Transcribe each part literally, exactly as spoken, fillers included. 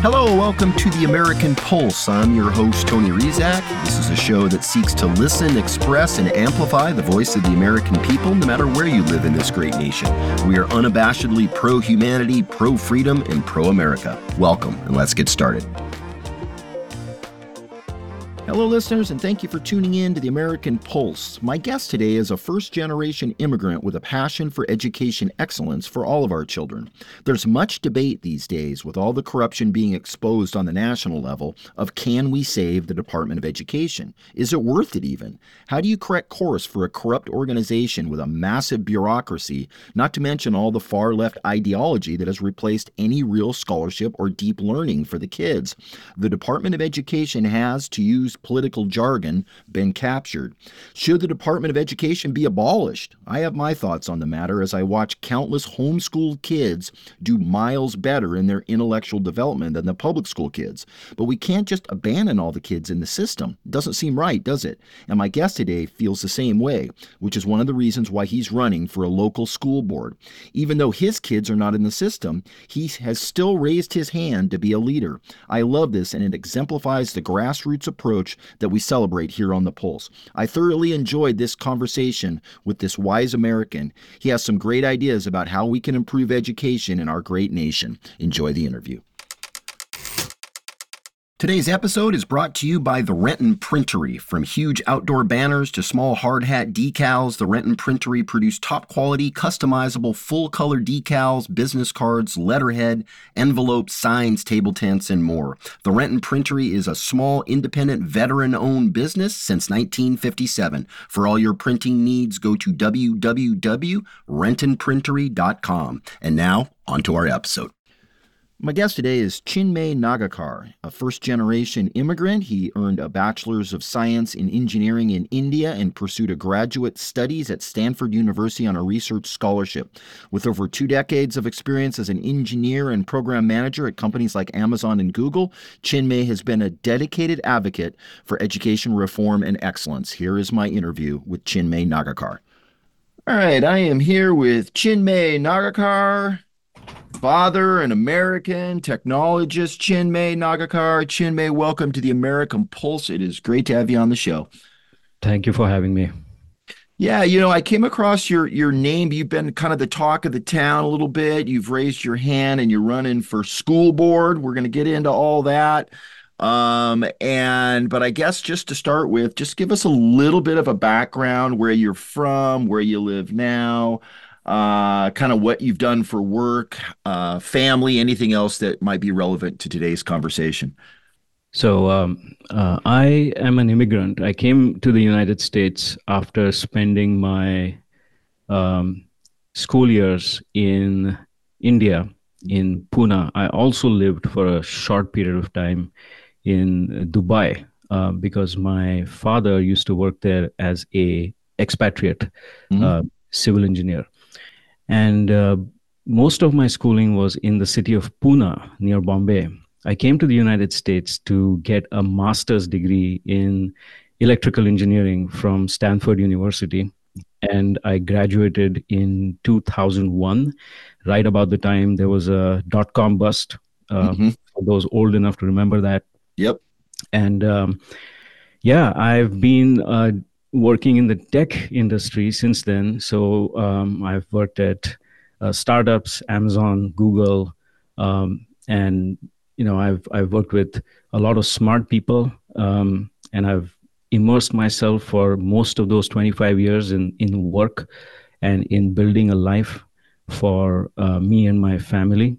Hello, welcome to the American Pulse. I'm your host, Tony Rizak. This is a show that seeks to listen, express, and amplify the voice of the American people, no matter where you live in this great nation. We are unabashedly pro-humanity, pro-freedom, and pro-America. Welcome, and let's get started. Hello, listeners, and thank you for tuning in to the American Pulse. My guest today is a first-generation immigrant with a passion for education excellence for all of our children. There's much debate these days, with all the corruption being exposed on the national level, of can we save the Department of Education? Is it worth it even? How do you correct course for a corrupt organization with a massive bureaucracy, not to mention all the far-left ideology that has replaced any real scholarship or deep learning for the kids? The Department of Education has, to use political jargon, been captured. Should the Department of Education be abolished? I have my thoughts on the matter as I watch countless homeschooled kids do miles better in their intellectual development than the public school kids. But we can't just abandon all the kids in the system. It doesn't seem right, does it? And my guest today feels the same way, which is one of the reasons why he's running for a local school board. Even though his kids are not in the system, he has still raised his hand to be a leader. I love this, and it exemplifies the grassroots approach that we celebrate here on The Pulse. I thoroughly enjoyed this conversation with this wise American. He has some great ideas about how we can improve education in our great nation. Enjoy the interview. Today's episode is brought to you by the Renton Printery. From huge outdoor banners to small hard hat decals, the Renton Printery produce top quality, customizable, full color decals, business cards, letterhead, envelopes, signs, table tents, and more. The Renton Printery is a small, independent, veteran-owned business since nineteen fifty-seven. For all your printing needs, go to w w w dot renton printery dot com. And now, on to our episode. My guest today is Chinmay Nagakar, a first-generation immigrant. He earned a Bachelor's of Science in Engineering in India and pursued a graduate studies at Stanford University on a research scholarship. With over two decades of experience as an engineer and program manager at companies like Amazon and Google, Chinmay has been a dedicated advocate for education reform and excellence. Here is my interview with Chinmay Nagakar. All right, I am here with Chinmay Nagakar, father, an American technologist, Chinmay Nagakar. Chinmay, welcome to the American Pulse. It is great to have you on the show. Thank you for having me. Yeah, you know, I came across your your name. You've been kind of the talk of the town a little bit. You've raised your hand and you're running for school board. We're going to get into all that. Um, and, but I guess just to start with, just give us a little bit of a background, where you're from, where you live now, uh, kind of what you've done for work, uh, family, anything else that might be relevant to today's conversation. So um, uh, I am an immigrant. I came to the United States after spending my um, school years in India, in Pune. I also lived for a short period of time in Dubai uh, because my father used to work there as a expatriate mm-hmm. uh, civil engineer. And uh, most of my schooling was in the city of Pune, near Bombay. I came to the United States to get a master's degree in electrical engineering from Stanford University. And I graduated in two thousand one, right about the time there was a dot-com bust. Uh, mm-hmm. For those old enough to remember that. Yep. And um, yeah, I've been uh, working in the tech industry since then. So um, I've worked at uh, startups, Amazon, Google, um, and you know I've I've worked with a lot of smart people, um, and I've immersed myself for most of those twenty-five years in in work and in building a life for uh, me and my family.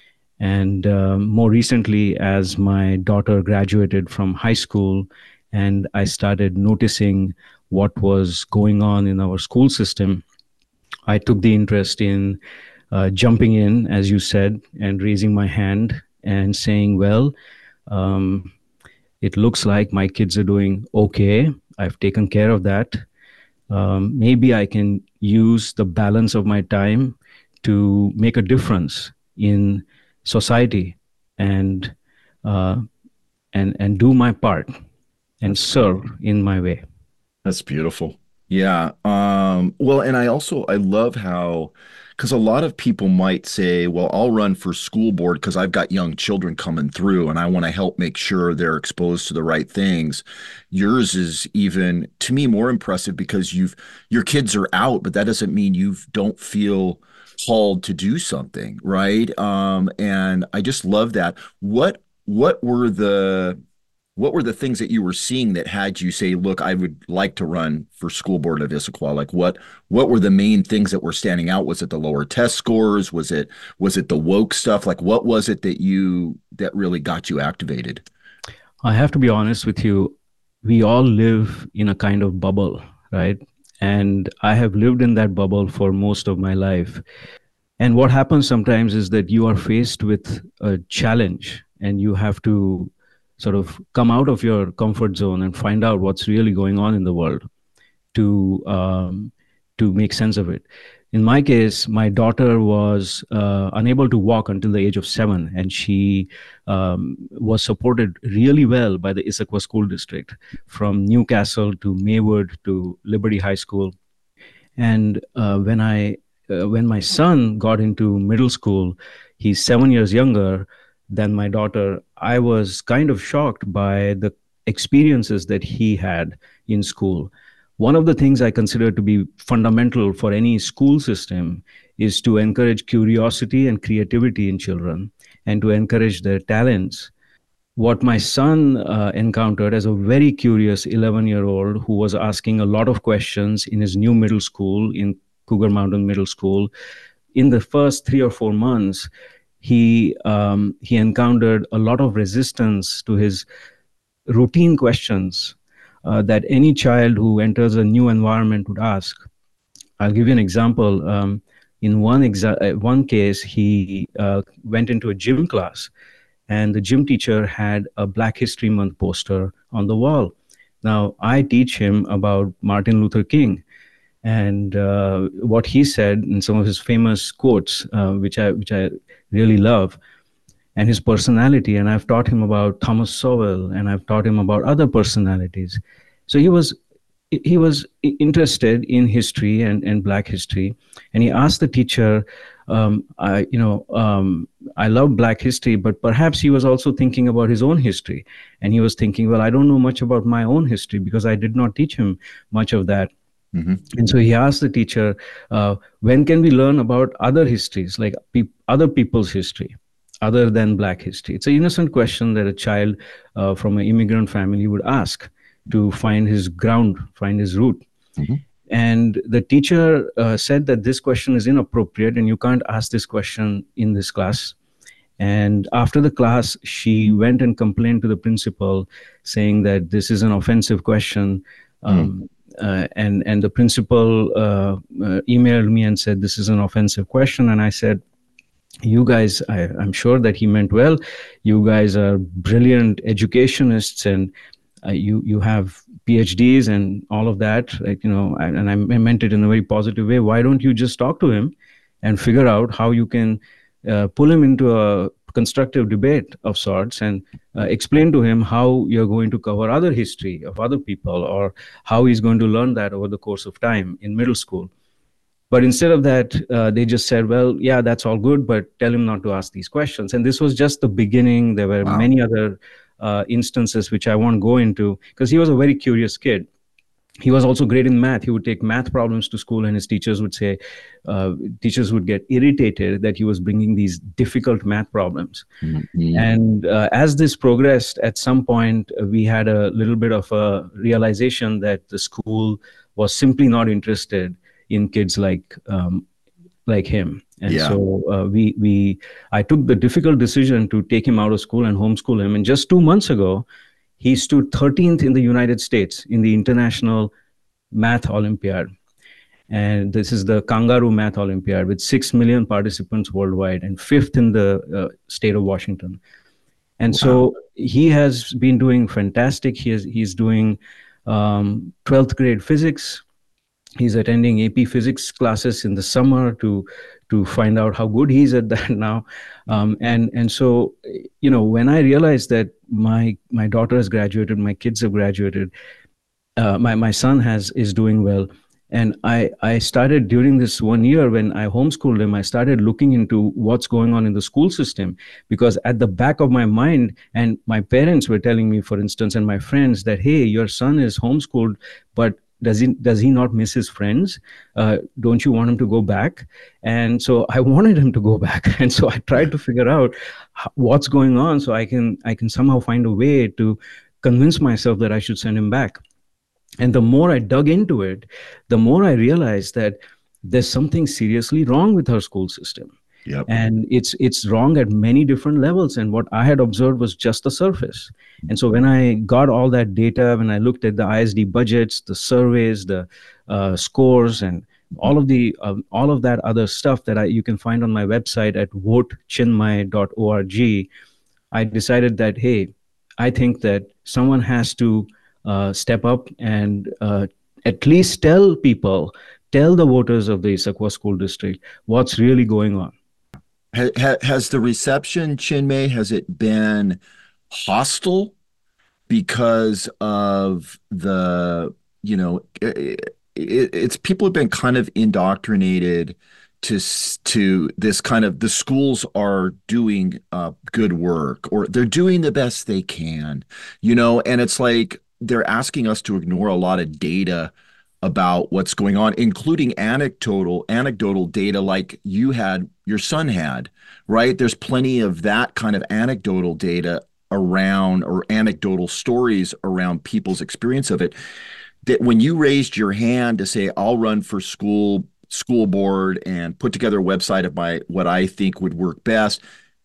And uh, more recently, as my daughter graduated from high school, and I started noticing what was going on in our school system, I took the interest in uh, jumping in, as you said, and raising my hand and saying, well, um, it looks like my kids are doing okay. I've taken care of that. Um, maybe I can use the balance of my time to make a difference in society and uh, and and do my part and serve in my way. That's beautiful. Yeah. Um, well, and I also I love how because a lot of people might say, well, I'll run for school board because I've got young children coming through and I want to help make sure they're exposed to the right things. Yours is even to me more impressive because you've your kids are out, but that doesn't mean you don't feel called to do something, right? Um, and I just love that. What what were the what were the things that you were seeing that had you say, look, I would like to run for school board of Issaquah? Like what what were the main things that were standing out? Was it the lower test scores? Was it was it the woke stuff? Like what was it that you that really got you activated? I have to be honest with you. We all live in a kind of bubble, right? And I have lived in that bubble for most of my life. And what happens sometimes is that you are faced with a challenge and you have to sort of come out of your comfort zone and find out what's really going on in the world to um, to make sense of it. In my case, my daughter was uh, unable to walk until the age of seven, and she um, was supported really well by the Issaquah School District, from Newcastle to Maywood to Liberty High School. And uh, when I uh, when my son got into middle school, he's seven years younger than my daughter. I was kind of shocked by the experiences that he had in school. One of the things I consider to be fundamental for any school system is to encourage curiosity and creativity in children and to encourage their talents. What my son uh, encountered as a very curious eleven year old who was asking a lot of questions in his new middle school, in Cougar Mountain Middle School, in the first three or four months, he um, he encountered a lot of resistance to his routine questions uh, that any child who enters a new environment would ask. I'll give you an example. Um, in one exa- uh, one case, he uh, went into a gym class, and the gym teacher had a Black History Month poster on the wall. Now, I teach him about Martin Luther King, and uh, what he said in some of his famous quotes, uh, which I which I really love, and his personality. And I've taught him about Thomas Sowell, and I've taught him about other personalities. So he was he was interested in history and, and Black history, and he asked the teacher, um, I, you know, um, I love Black history, but perhaps he was also thinking about his own history, and he was thinking, well, I don't know much about my own history because I did not teach him much of that. Mm-hmm. And so he asked the teacher, uh, when can we learn about other histories, like pe- other people's history, other than Black history? It's an innocent question that a child uh, from an immigrant family would ask to find his ground, find his root. Mm-hmm. And the teacher uh, said that this question is inappropriate and you can't ask this question in this class. And after the class, she went and complained to the principal, saying that this is an offensive question. Um, uh, and and the principal uh, uh, emailed me and said this is an offensive question. And I said, you guys, I, I'm sure that he meant well. You guys are brilliant educationists, and uh, you you have PhDs and all of that, like, you know, and, and I meant it in a very positive way. Why don't you just talk to him and figure out how you can uh, pull him into a constructive debate of sorts, and uh, explain to him how you're going to cover other history of other people, or how he's going to learn that over the course of time in middle school. But instead of that, uh, they just said, well, yeah, that's all good, but tell him not to ask these questions. And this was just the beginning. There were Wow. many other uh, instances which I won't go into, because he was a very curious kid. He was also great in math. He would take math problems to school, and his teachers would say, uh, teachers would get irritated that he was bringing these difficult math problems. Mm-hmm. And uh, as this progressed, at some point, uh, we had a little bit of a realization that the school was simply not interested in kids like um, like him. And Yeah. so uh, we we I took the difficult decision to take him out of school and homeschool him. And just two months ago, he stood thirteenth in the United States in the International Math Olympiad. And this is the Kangaroo Math Olympiad with six million participants worldwide, and fifth in the uh, state of Washington. And Wow. so he has been doing fantastic. He is, he's doing um, twelfth grade physics. He's attending A P physics classes in the summer to to find out how good he's at that now. Um, and and so, you know, when I realized that my my daughter has graduated, my kids have graduated, uh, my my son has is doing well, and I I started during this one year when I homeschooled him. I started looking into what's going on in the school system, because at the back of my mind, and my parents were telling me, for instance, and my friends, that hey, your son is homeschooled, but does he does he not miss his friends? Uh, don't you want him to go back? And so I wanted him to go back, and so I Yeah. tried to figure out h- what's going on, so I can I can somehow find a way to convince myself that I should send him back. And the more I dug into it, the more I realized that there's something seriously wrong with our school system. Yep. And it's it's wrong at many different levels. And what I had observed was just the surface. And so when I got all that data, when I looked at the I S D budgets, the surveys, the uh, scores, and all of the um, all of that other stuff that I, you can find on my website at vote chinmay dot org, I decided that, hey, I think that someone has to uh, step up and uh, at least tell people, tell the voters of the Issaquah School District what's really going on. Ha, ha, has the reception, Chinmay, has it been hostile because of the, you know, it, it's people have been kind of indoctrinated to to this kind of, the schools are doing uh, good work, or they're doing the best they can, you know, and it's like they're asking us to ignore a lot of data about what's going on, including anecdotal anecdotal data like you had, your son had, right? There's plenty of that kind of anecdotal data around, or anecdotal stories around people's experience of it, that when you raised your hand to say, I'll run for school school board and put together a website of my, what I think would work best,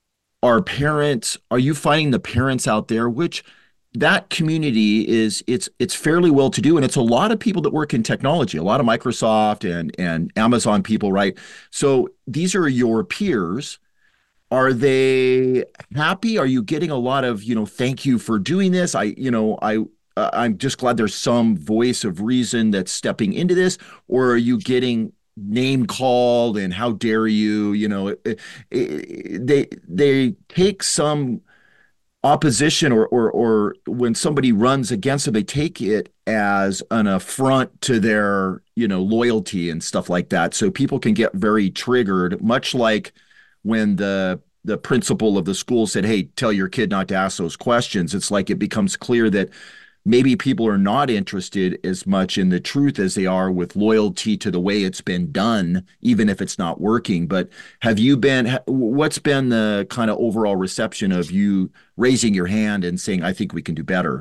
are parents, are you finding the parents out there, which that community is, it's it's fairly well to do, and it's a lot of people that work in technology, a lot of Microsoft and and Amazon people, right? So these are your peers. Are they happy? Are you getting a lot of, you know, thank you for doing this? I, you know, I, uh, I'm just glad there's some voice of reason that's stepping into this. Or are you getting name called and how dare you? You know, it, it, they they take some opposition, or or or when somebody runs against them, they take it as an affront to their, you know, loyalty and stuff like that. So people can get very triggered, much like when the the principal of the school said, "Hey, tell your kid not to ask those questions." It's like it becomes clear that maybe people are not interested as much in the truth as they are with loyalty to the way it's been done, even if it's not working. But have you been, what's been the kind of overall reception of you raising your hand and saying, I think we can do better?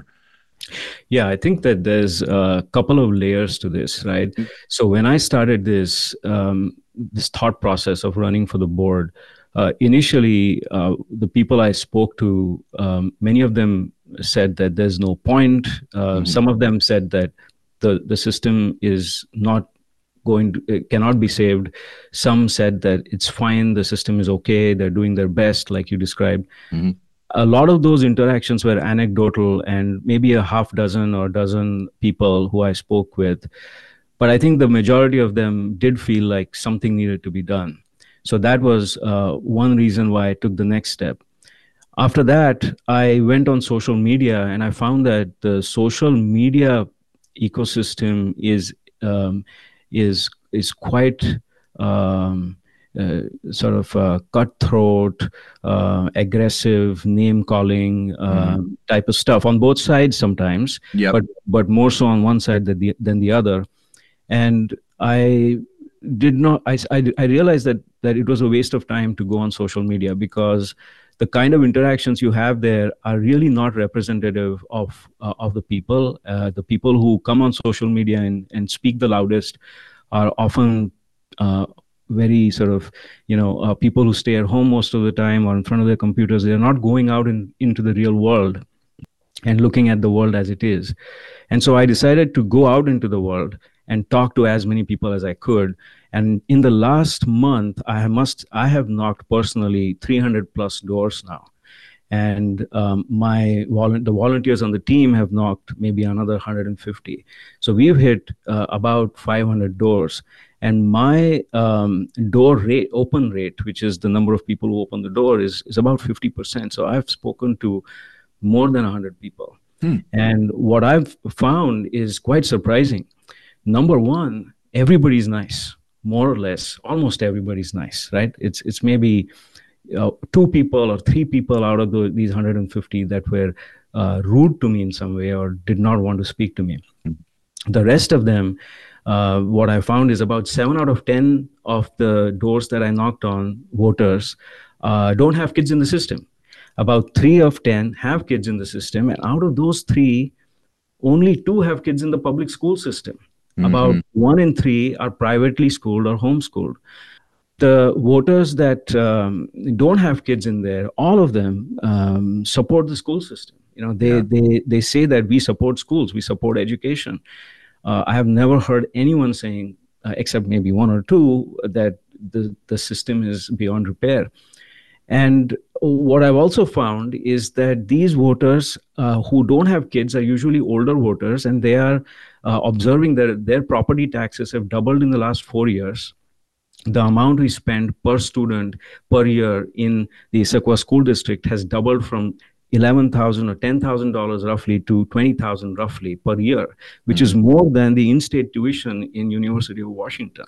Yeah, I think that there's a couple of layers to this, right? So when I started this um, this thought process of running for the board, uh, initially uh, the people I spoke to, um, many of them said that there's no point. Uh, Mm-hmm. some of them said that the the system is not going to, it cannot be saved. Some said that it's fine, the system is okay, they're doing their best, like you described. Mm-hmm. A lot of those interactions were anecdotal, and maybe a half dozen or dozen people who I spoke with. But I think the majority of them did feel like something needed to be done. So that was uh, one reason why I took the next step. After that, I went on social media, and I found that the social media ecosystem is um, is is quite um, uh, sort of uh, cutthroat, uh, aggressive, name calling uh, Mm-hmm. type of stuff on both sides sometimes, Yep. but but more so on one side than the than the other. And I did not. I, I, I realized that that it was a waste of time to go on social media, because the kind of interactions you have there are really not representative of uh, of the people. Uh, the people who come on social media and, and speak the loudest are often uh, very sort of, you know, uh, people who stay at home most of the time or in front of their computers. They're not going out in, into the real world and looking at the world as it is. And so I decided to go out into the world and talk to as many people as I could. And in the last month, I must I have knocked personally three hundred plus doors now. And um, my volu- the volunteers on the team have knocked maybe another one hundred fifty. So we've hit uh, about five hundred doors. And my um, door rate, open rate, which is the number of people who open the door, is, is about fifty percent. So I've spoken to more than one hundred people. Hmm. And what I've found is quite surprising. Number one, everybody's nice, more or less. Almost everybody's nice, right? It's it's maybe uh, two people or three people out of the, these one hundred fifty that were uh, rude to me in some way or did not want to speak to me. The rest of them, uh, what I found is about seven out of ten of the doors that I knocked on, voters, uh, don't have kids in the system. About three of ten have kids in the system. And out of those three, only two have kids in the public school system. Mm-hmm. About one in three are privately schooled or homeschooled. The voters that um, don't have kids in there, all of them um, support the school system. You know, they Yeah. they they say that we support schools, we support education. Uh, I have never heard anyone saying, uh, except maybe one or two, that the the system is beyond repair. And what I've also found is that these voters uh, who don't have kids are usually older voters, and they are uh, observing that their property taxes have doubled in the last four years. The amount we spend per student per year in the Issaquah School District has doubled from eleven thousand or ten thousand dollars roughly to twenty thousand roughly per year, which is Mm-hmm. more than the in-state tuition in University of Washington.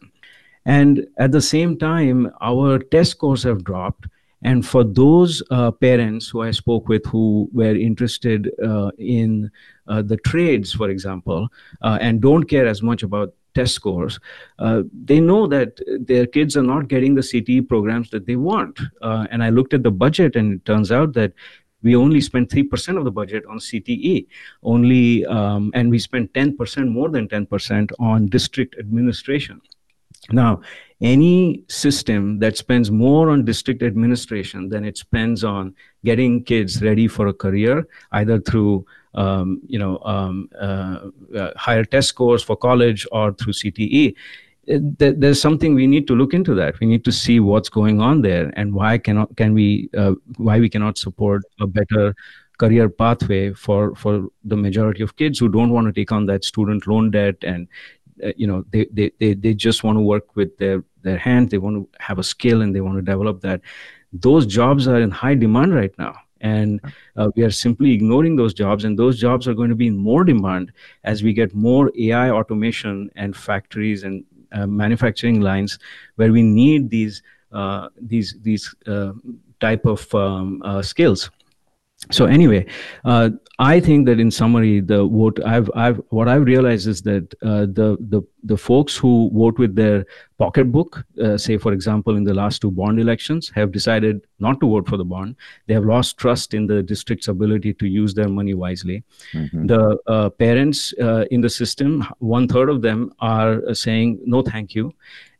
And at the same time, our test scores have dropped. And for those uh, parents who I spoke with who were interested uh, in uh, the trades, for example, uh, and don't care as much about test scores, uh, they know that their kids are not getting the C T E programs that they want. Uh, and I looked at the budget, and it turns out that we only spend three percent of the budget on C T E, only, um, and we spend ten percent, more than ten percent on district administration. Now, any system that spends more on district administration than it spends on getting kids ready for a career, either through um, you know um, uh, uh, higher test scores for college or through C T E, th- there's something we need to look into. That we need to see what's going on there and why cannot can we uh, why we cannot support a better career pathway for for the majority of kids who don't want to take on that student loan debt, and uh, you know they, they they they just want to work with their their hands. They want to have a skill and they want to develop that. Those jobs are in high demand right now, and uh, we are simply ignoring those jobs, and those jobs are going to be in more demand as we get more A I automation and factories and uh, manufacturing lines where we need these uh, these these uh, type of um, uh, skills. So anyway, uh, I think that in summary, the vote I've I've what I've realized is that uh, the the the folks who vote with their pocketbook, uh, say for example in the last two bond elections, have decided not to vote for the bond. They have lost trust in the district's ability to use their money wisely. Mm-hmm. The uh, parents uh, in the system, one third of them are uh, saying no, thank you.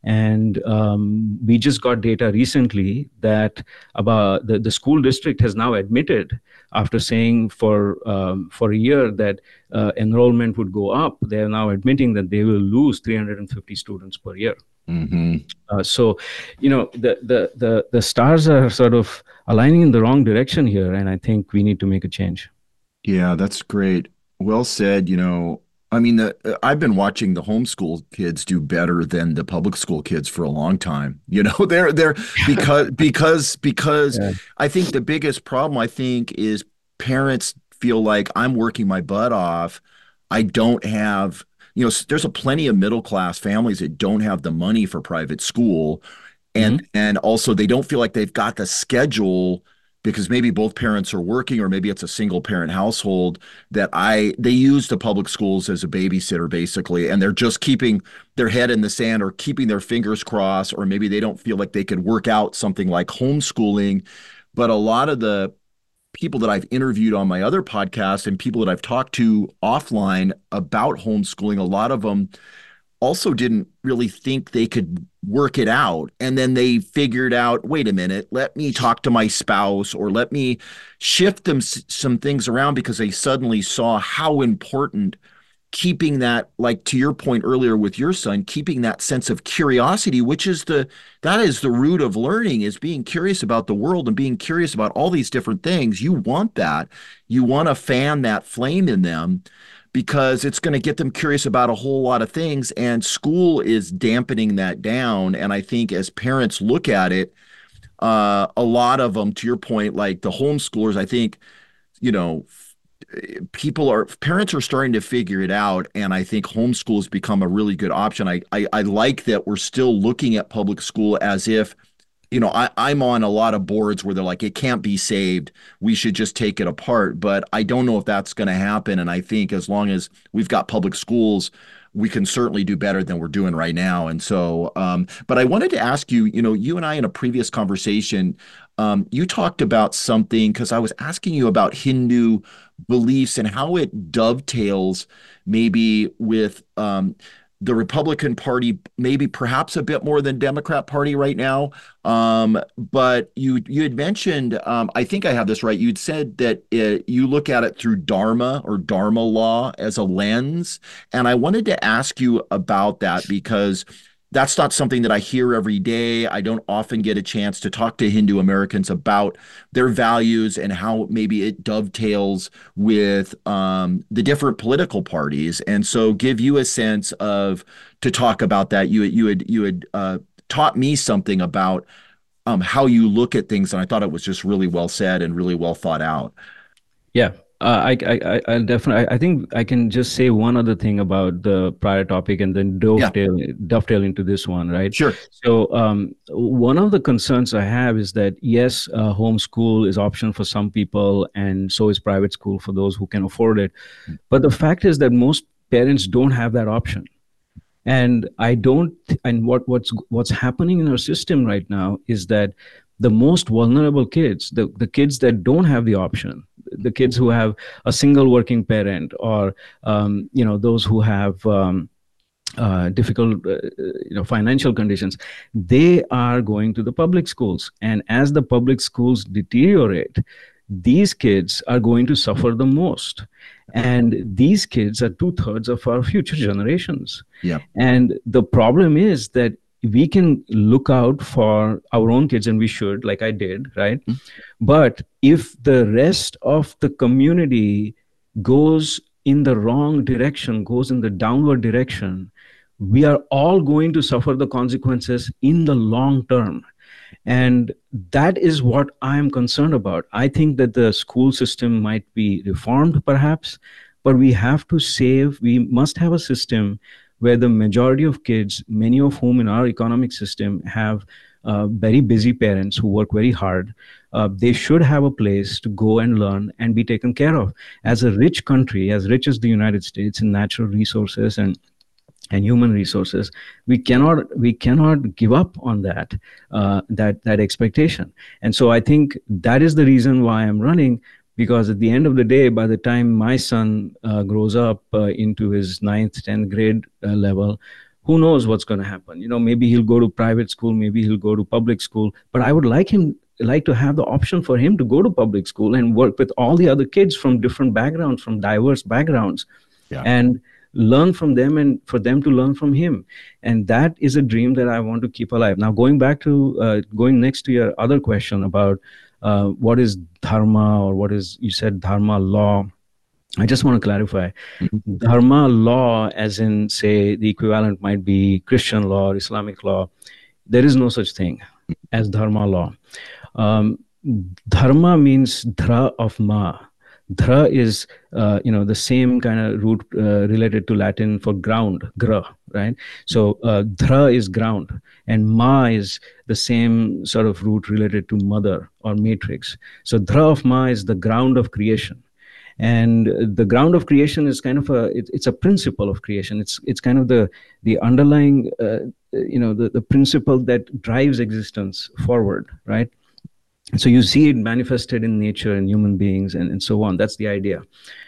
And um, we just got data recently that about the, the school district has now admitted, after saying for um, for a year that uh, enrollment would go up, they are now admitting that they will lose three hundred fifty students per year. Mm-hmm. Uh, so, you know, the, the the the stars are sort of aligning in the wrong direction here, and I think we need to make a change. Yeah, that's great. Well said. You know, I mean, the, uh, I've been watching the homeschool kids do better than the public school kids for a long time. You know, they're they're because because because Yeah. I think the biggest problem I think is parents feel like I'm working my butt off. I don't have, you know, s- there's a plenty of middle class families that don't have the money for private school, and Mhm. and also they don't feel like they've got the schedule because maybe both parents are working or maybe it's a single parent household that I they use the public schools as a babysitter basically, and they're just keeping their head in the sand or keeping their fingers crossed, or maybe they don't feel like they could work out something like homeschooling. But a lot of the people that I've interviewed on my other podcast and people that I've talked to offline about homeschooling, a lot of them also didn't really think they could work it out. And then they figured out, wait a minute, let me talk to my spouse or let me shift them some things around, because they suddenly saw how important keeping that, like to your point earlier with your son, keeping that sense of curiosity, which is the, that is the root of learning, is being curious about the world and being curious about all these different things. You want that. You want to fan that flame in them, because it's going to get them curious about a whole lot of things. And school is dampening that down. And I think as parents look at it, uh, a lot of them, to your point, like the homeschoolers, I think, you know, people are parents are starting to figure it out, and I think homeschool has become a really good option. I, I I like that we're still looking at public school as if, you know, I, I'm on a lot of boards where they're like, it can't be saved. We should just take it apart. But I don't know if that's going to happen. And I think as long as we've got public schools, we can certainly do better than we're doing right now. And so, um, but I wanted to ask you, you know, you and I in a previous conversation, um, you talked about something because I was asking you about Hindu beliefs and how it dovetails maybe with um, the Republican Party, maybe perhaps a bit more than Democrat Party right now. Um, but you you had mentioned, um, I think I have this right. You'd said that it, you look at it through Dharma or Dharma law as a lens, and I wanted to ask you about that because that's not something that I hear every day. I don't often get a chance to talk to Hindu Americans about their values and how maybe it dovetails with um, the different political parties. And so, give you a sense of to talk about that. You you had you had uh, taught me something about um, how you look at things, and I thought it was just really well said and really well thought out. Yeah, uh, I, I, I, I'll definitely. I, I think I can just say one other thing about the prior topic and then Yeah, dovetail dovetail into this one, right? sure. So, um, one of the concerns I have is that yes, uh, homeschool is option for some people, and so is private school for those who can afford it. But the fact is that most parents don't have that option. And I don't, and what what's what's happening in our system right now is that the most vulnerable kids, the, the kids that don't have the option, the kids who have a single working parent, or um, you know, those who have um, uh, difficult uh, you know, financial conditions, they are going to the public schools. And as the public schools deteriorate, these kids are going to suffer the most. And these kids are two thirds of our future generations. Yeah. And the problem is that we can look out for our own kids, and we should, like I did, right? Mm-hmm. But if the rest of the community goes in the wrong direction, goes in the downward direction, we are all going to suffer the consequences in the long term. And that is what I'm concerned about. I think that the school system might be reformed, perhaps, but we have to save, we must have a system where the majority of kids, many of whom in our economic system have uh, very busy parents who work very hard, uh, they should have a place to go and learn and be taken care of. As a rich country, as rich as the United States in natural resources and and human resources, we cannot we cannot give up on that uh, that that expectation. And so I think that is the reason why I'm running, because at the end of the day, by the time my son uh, grows up uh, into his ninth, tenth grade uh, level, who knows what's going to happen? You know, maybe he'll go to private school, maybe he'll go to public school, but I would like him like to have the option for him to go to public school and work with all the other kids from different backgrounds, from diverse backgrounds. Yeah. And learn from them and for them to learn from him. And that is a dream that I want to keep alive. Now, going back to, uh, going next to your other question about uh, what is dharma, or what is, you said dharma law. I just want to clarify. Mm-hmm. Dharma law, as in, say, the equivalent might be Christian law or Islamic law. There is no such thing as dharma law. Um, dharma means dhra of ma. Dhra is, uh, you know, the same kind of root uh, related to Latin for ground, gra, right? So uh, dhra is ground, and ma is the same sort of root related to mother or matrix. So dhra of ma is the ground of creation. And the ground of creation is kind of a, it, it's a principle of creation. It's it's kind of the the underlying, uh, you know, the, the principle that drives existence forward, right? So you see it manifested in nature and human beings and, and so on. That's the idea.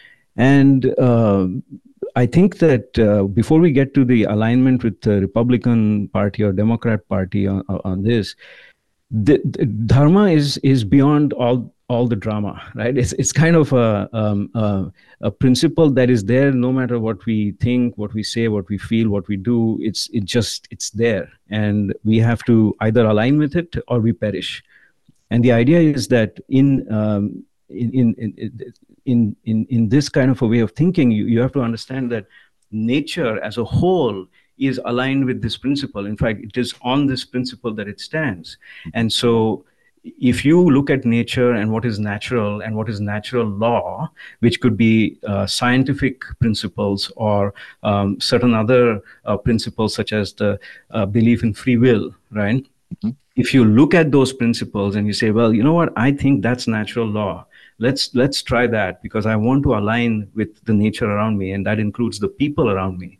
And uh, I think that uh, before we get to the alignment with the Republican Party or Democrat Party on, on this, the, the dharma is is beyond all all the drama, right? It's it's kind of a, um, a a principle that is there no matter what we think, what we say, what we feel, what we do. It's it just it's there, and we have to either align with it or we perish. And the idea is that in um, in, in in in in this kind of a way of thinking, you, you have to understand that nature as a whole is aligned with this principle. In fact, it is on this principle that it stands. And so if you look at nature and what is natural and what is natural law, which could be uh, scientific principles or um, certain other uh, principles such as the uh, belief in free will, right? Mhm. If you look at those principles and you say, well, you know what, I think that's natural law. Let's let's try that because I want to align with the nature around me, and that includes the people around me.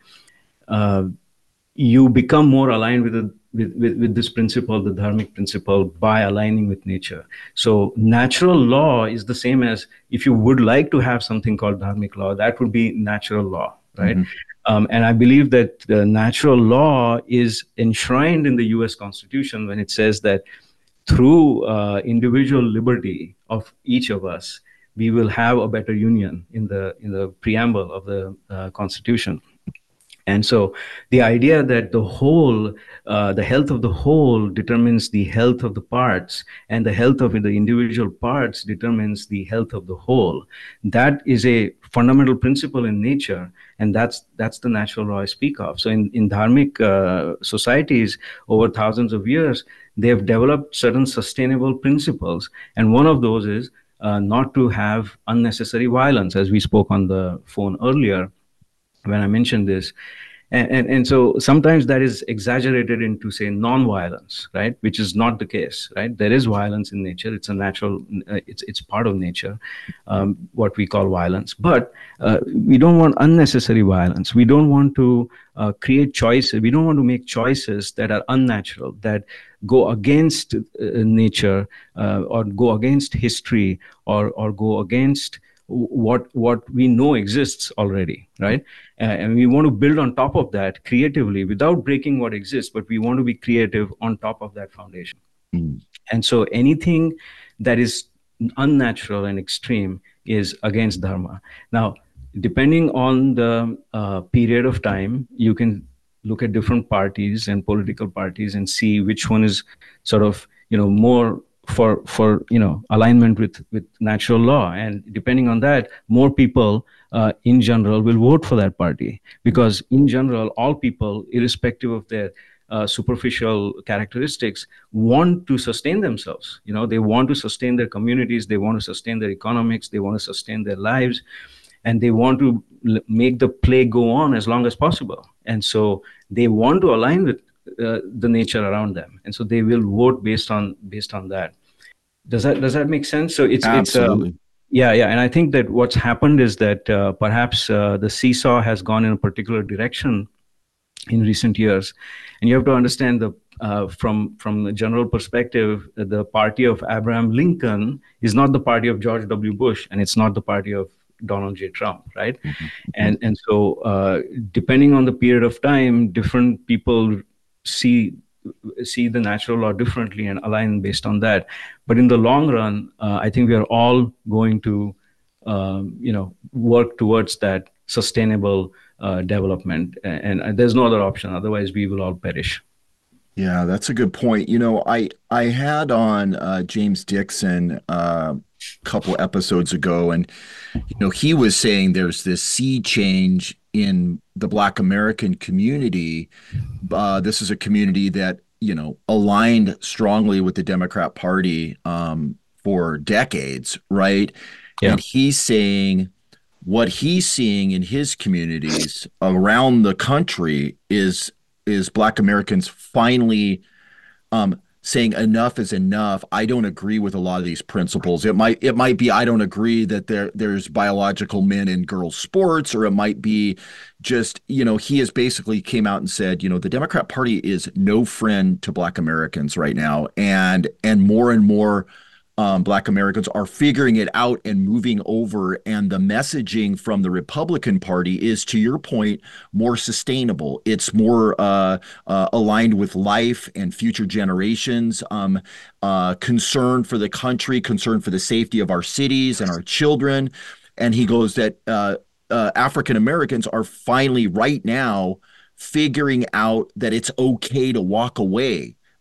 Uh, you become more aligned with, the, with, with, with this principle, the dharmic principle, by aligning with nature. So natural law is the same as if you would like to have something called dharmic law, that would be natural law, right? Mhm. Um, and I believe that the natural law is enshrined in the U S Constitution when it says that through uh, individual liberty of each of us, we will have a better union in the in the preamble of the uh, Constitution. And so the idea that the whole, uh, the health of the whole determines the health of the parts, and the health of the individual parts determines the health of the whole, that is a fundamental principle in nature. And that's that's the natural law I speak of. So in, in dharmic uh, societies over thousands of years, they have developed certain sustainable principles. And one of those is uh, not to have unnecessary violence, as we spoke on the phone earlier when I mentioned this. And, and, and so sometimes that is exaggerated into, say, non-violence, right? Which is not the case, right? There is violence in nature. It's a natural, uh, it's, it's part of nature, um, what we call violence. But uh, we don't want unnecessary violence. We don't want to uh, create choices. We don't want to make choices that are unnatural, that go against uh, nature uh, or go against history or, or go against what what we know exists already, right? Uh, and we want to build on top of that creatively without breaking what exists, but we want to be creative on top of that foundation. Mm. And so anything that is unnatural and extreme is against dharma. Now, depending on the uh, period of time, you can look at different parties and political parties and see which one is sort of, you know, more for for you know alignment with with natural law. And depending on that, more people uh, in general will vote for that party, because in general all people, irrespective of their uh, superficial characteristics, want to sustain themselves. You know, they want to sustain their communities, they want to sustain their economics, they want to sustain their lives, and they want to l- make the play go on as long as possible. And so they want to align with uh, the nature around them, and so they will vote based on based on that. Does that does that make sense? So it's it's um, Absolutely. yeah, yeah. And I think that what's happened is that uh, perhaps uh, the seesaw has gone in a particular direction in recent years. And you have to understand, the uh, from from the general perspective, the party of Abraham Lincoln is not the party of George W. Bush, and it's not the party of Donald J. Trump, right? Mhm. Mhm. And and so uh, depending on the period of time, different people see see the natural law differently and align based on that. But in the long run, uh, I think we are all going to um, you know work towards that sustainable uh, development, and, and there's no other option. Otherwise, we will all perish. Yeah, that's a good point. You know, I I had on uh, James Dixon uh, a couple episodes ago, and you know, he was saying there's this sea change in the Black American community. Uh, this is a community that, you know, aligned strongly with the Democrat Party um, for decades, right? Yeah. And he's saying what he's seeing in his communities around the country is is Black Americans finally um, saying enough is enough. I don't agree with a lot of these principles. It might it might be I don't agree that there there's biological men and girls sports, or it might be just, you know, he has basically came out and said, you know, the Democrat Party is no friend to Black Americans right now, and and more and more um, Black Americans are figuring it out and moving over. And the messaging from the Republican Party is, to your point, more sustainable. It's more uh, uh, aligned with life and future generations, um, uh, concern for the country, concern for the safety of our cities and our children. And he goes that uh, uh, African Americans are finally right now figuring out that it's okay to walk away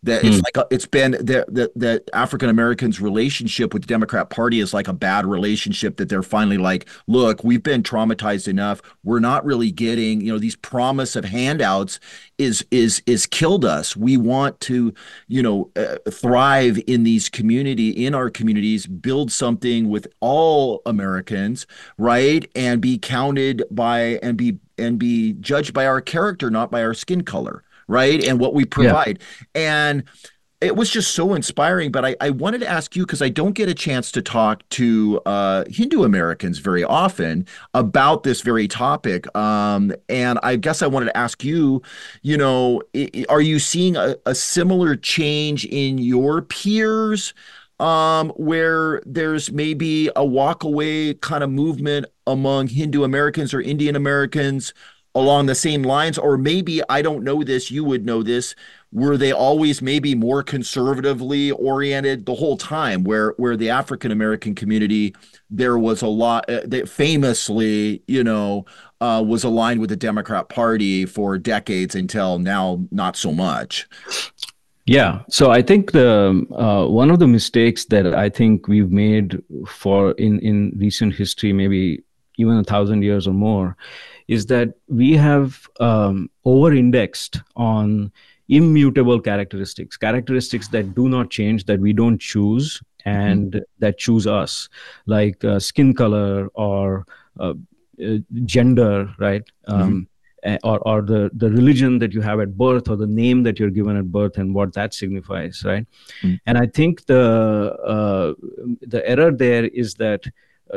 That it's Hmm. like a, it's been that that that African Americans' relationship with the Democrat Party is like a bad relationship, that they're finally like, look, we've been traumatized enough. We're not really getting, you know, these promise of handouts is is is killed us. We want to, you know, uh, thrive in these community in our communities, build something with all Americans, right? And be counted by and be and be judged by our character, not by our skin color, right? And what we Yeah. provide. And it was just so inspiring. But I, I wanted to ask you, because I don't get a chance to talk to uh, Hindu Americans very often about this very topic. Um, and I guess I wanted to ask you, you know, i- are you seeing a, a similar change in your peers? Um, where there's maybe a walk away kind of movement among Hindu Americans or Indian Americans along the same lines, or maybe I don't know this, you would know this, were they always maybe more conservatively oriented the whole time, where where the African American community, there was a lot uh, that famously, you know, uh, was aligned with the Democrat Party for decades until now, not so much. Yeah. So I think the uh, one of the mistakes that I think we've made for in in recent history, maybe even a thousand years or more, is that we have um, over-indexed on immutable characteristics, characteristics that do not change, that we don't choose, Mhm. and that choose us, like uh, skin color or uh, uh, gender, right? Mhm. Um, eh, or, or the, the religion that you have at birth, or the name that you're given at birth, and what that signifies, right? Mhm. And I think the uh, the error there is that uh,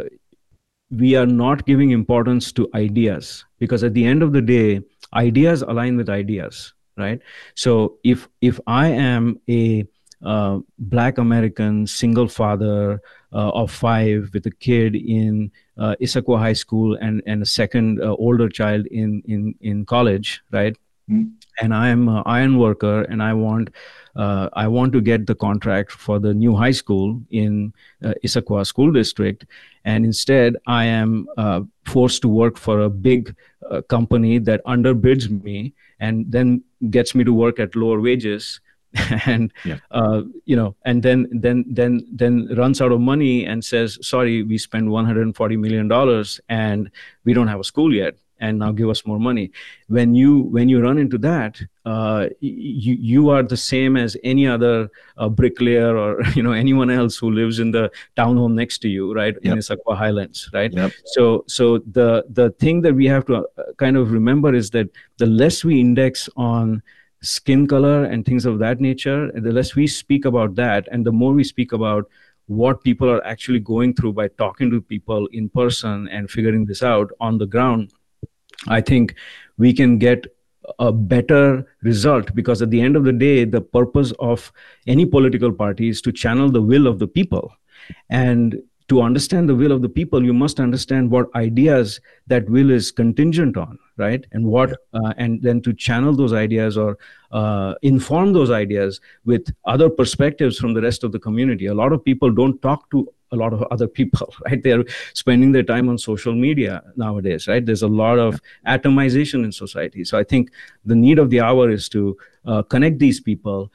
we are not giving importance to ideas, because at the end of the day, ideas align with ideas, right? So if if I am a uh, black American single father uh, of five with a kid in uh, Issaquah High School, and and a second uh, older child in in in college, right? Mhm. And I am an iron worker, and I want uh, I want to get the contract for the new high school in uh, Issaquah School District, and instead I am uh, forced to work for a big uh, company that underbids me and then gets me to work at lower wages. And Yeah. uh, you know, and then then then then runs out of money and says, "Sorry, we spent one hundred forty million dollars and we don't have a school yet, and now give us more money." When you when you run into that, uh, you you are the same as any other uh, bricklayer, or you know, anyone else who lives in the townhome next to you, right, in Yep. Issaquah Highlands, right? Yep. So so the the thing that we have to uh, kind of remember is that the less we index on skin color and things of that nature, the less we speak about that, and the more we speak about what people are actually going through by talking to people in person and figuring this out on the ground, I think we can get a better result. Because at the end of the day, the purpose of any political party is to channel the will of the people. And to understand the will of the people, you must understand what ideas that will is contingent on, right? And Yeah. what, uh, and then to channel those ideas, or uh, inform those ideas with other perspectives from the rest of the community. A lot of people don't talk to a lot of other people, right? They're spending their time on social media nowadays, right? There's a lot Yeah. of atomization in society. So I think the need of the hour is to uh, connect these people,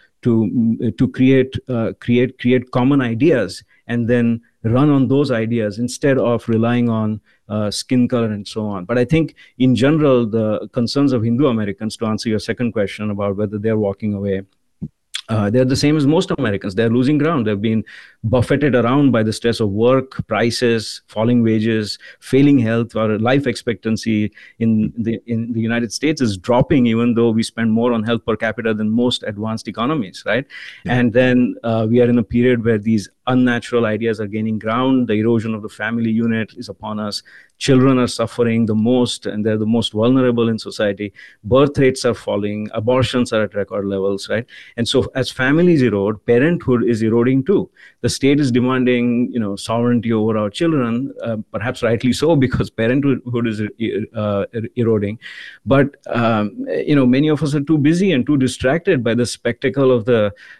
to to create uh, create create common ideas, and then run on those ideas instead of relying on uh, skin color and so on. But I think in general, the concerns of Hindu Americans, to answer your second question about whether they're walking away, uh, they're the same as most Americans. They're losing ground. They've been buffeted around by the stress of work, prices, falling wages, failing health. Our life expectancy in the in the United States is dropping, even though we spend more on health per capita than most advanced economies, right? Yeah. And then uh, we are in a period where these unnatural ideas are gaining ground. The erosion of the family unit is upon us. Children are suffering the most, and they're the most vulnerable in society. Birth rates are falling. Abortions are at record levels, right? And so as families erode, parenthood is eroding too. The state is demanding, you know, sovereignty over our children, uh, perhaps rightly so, because parenthood is uh, eroding. But um, you know, many of us are too busy and too distracted by the spectacle of the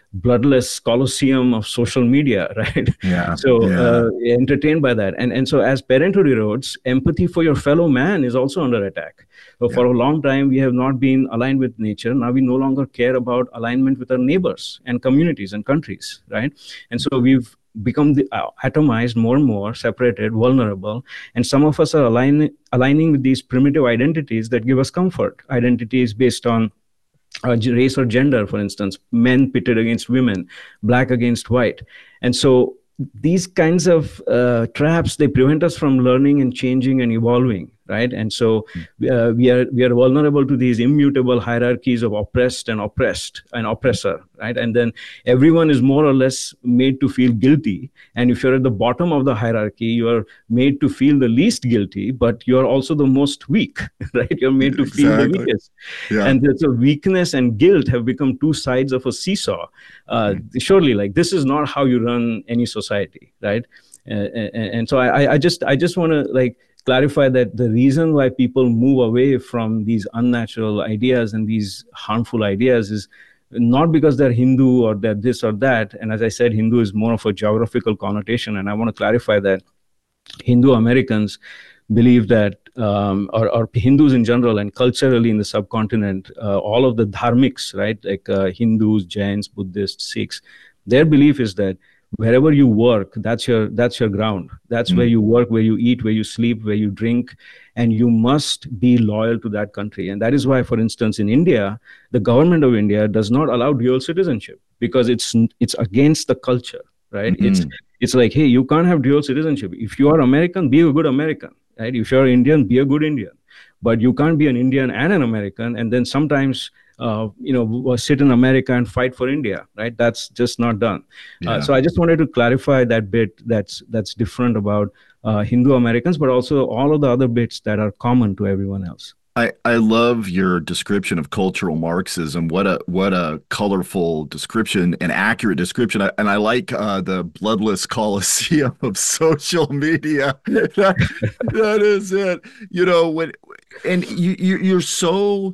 bloodless coliseum of social media, right? Yeah. So Yeah. uh, entertained by that. And, and so as parenthood erodes, empathy for your fellow man is also under attack. So Yeah. for a long time, we have not been aligned with nature. Now we no longer care about alignment with our neighbors and communities and countries, right? And so we've become the, uh, atomized more and more, separated, vulnerable. And some of us are align, aligning with these primitive identities that give us comfort. Identities based on uh, race or gender, for instance, men pitted against women, black against white. And so these kinds of uh, traps, they prevent us from learning and changing and evolving, right? And so uh, we are we are vulnerable to these immutable hierarchies of oppressed and oppressed and oppressor, right? And then everyone is more or less made to feel guilty. And if you're at the bottom of the hierarchy, you are made to feel the least guilty, but you're also the most weak, right? You're made to feel the Exactly. weakest. Yeah. And there's a weakness and guilt have become two sides of a seesaw. Uh, surely, like, this is not how you run any society, right? Uh, and, and so I, I just I just want to like clarify that the reason why people move away from these unnatural ideas and these harmful ideas is not because they're Hindu or they're this or that. And as I said, Hindu is more of a geographical connotation. And I want to clarify that Hindu Americans believe that, um, or, or Hindus in general and culturally in the subcontinent, uh, all of the dharmics, right, like uh, Hindus, Jains, Buddhists, Sikhs, their belief is that wherever you work, that's your that's your ground. That's mm. where you work, where you eat, where you sleep, where you drink, and you must be loyal to that country. And that is why, for instance, in India, the government of India does not allow dual citizenship because it's it's against the culture, right? Mm-hmm. It's it's like, hey, you can't have dual citizenship. If you are American, be a good American. Right? If you're Indian, be a good Indian, but you can't be an Indian and an American, and then sometimes, uh, you know, sit in America and fight for India, right? That's just not done. Yeah. Uh, so I just wanted to clarify that bit. That's that's different about uh, Hindu Americans, but also all of the other bits that are common to everyone else. I, I love your description of cultural Marxism. What a what a colorful description, an accurate description. I, and I like uh, the bloodless coliseum of social media. that, that is it. You know, when and you, you you're so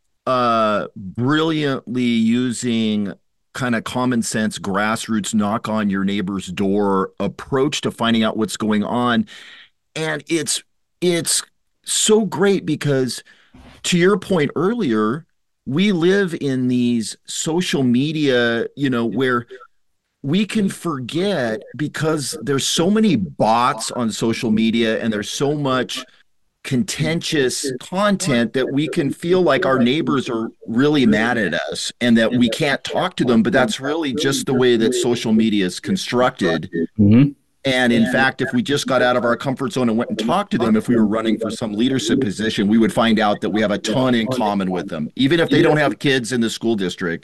uh, brilliantly using kind of common sense, grassroots, knock on your neighbor's door approach to finding out what's going on, and it's it's. so great because, to your point earlier, we live in these social media, you know, where we can forget because there's so many bots on social media and there's so much contentious content that we can feel like our neighbors are really mad at us and that we can't talk to them. But that's really just the way that social media is constructed. Mm-hmm. And in fact, if we just got out of our comfort zone and went and talked to them, if we were running for some leadership position, we would find out that we have a ton in common with them, even if they don't have kids in the school district.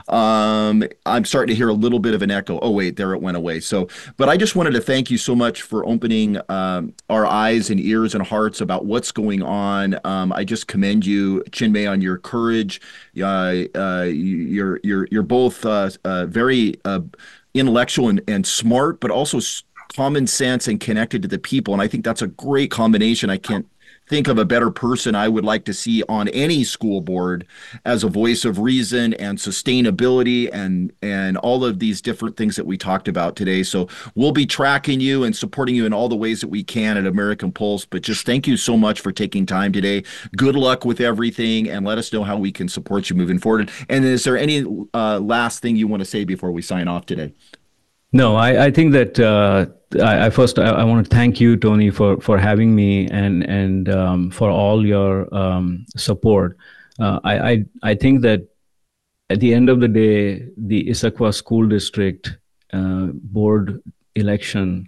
Um, I'm starting to hear a little bit of an echo. Oh, wait, there it went away. So, but I just wanted to thank you so much for opening um, our eyes and ears and hearts about what's going on. Um, I just commend you, Chinmay, on your courage. Uh, uh, you're you're you're both uh, uh, very uh, intellectual and, and smart, but also common sense and connected to the people. And I think that's a great combination. I can't think of a better person I would like to see on any school board as a voice of reason and sustainability and and all of these different things that we talked about today. So we'll be tracking you and supporting you in all the ways that we can at American Pulse. But just thank you so much for taking time today. Good luck with everything, and let us know how we can support you moving forward. And is there any uh, last thing you want to say before we sign off today? No, I, I think that uh, I, I first I, I want to thank you, Tony, for for having me and and um, for all your um, support. Uh, I, I I think that at the end of the day, the Issaquah School District uh, board election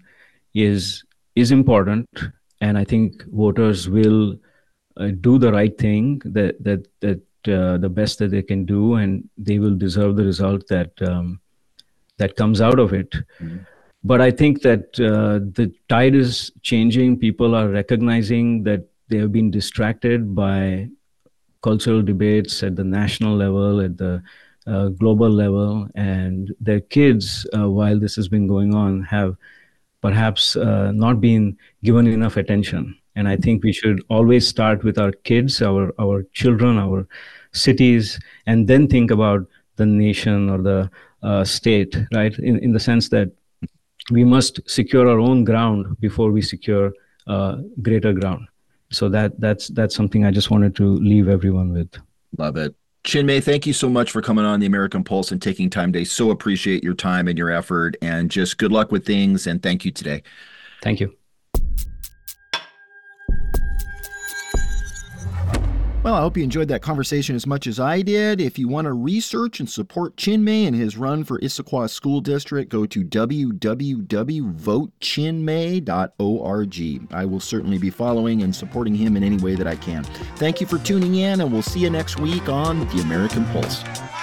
is is important, and I think voters will uh, do the right thing, that that that uh, the best that they can do, and they will deserve the result that. Um, that comes out of it. Mm-hmm. But I think that uh, the tide is changing. People are recognizing that they have been distracted by cultural debates at the national level, at the uh, global level, and their kids, uh, while this has been going on, have perhaps uh, not been given enough attention. And I think we should always start with our kids, our, our children, our cities, and then think about the nation or the uh, state, right? In, in the sense that we must secure our own ground before we secure uh, greater ground. So that that's that's something I just wanted to leave everyone with. Love it. Chinmay, thank you so much for coming on the American Pulse and taking time today. So appreciate your time and your effort, and just good luck with things, and thank you today. Thank you. Well, I hope you enjoyed that conversation as much as I did. If you want to research and support Chinmay and his run for Issaquah School District, go to w w w dot vote chinmay dot org. I will certainly be following and supporting him in any way that I can. Thank you for tuning in, and we'll see you next week on The American Pulse.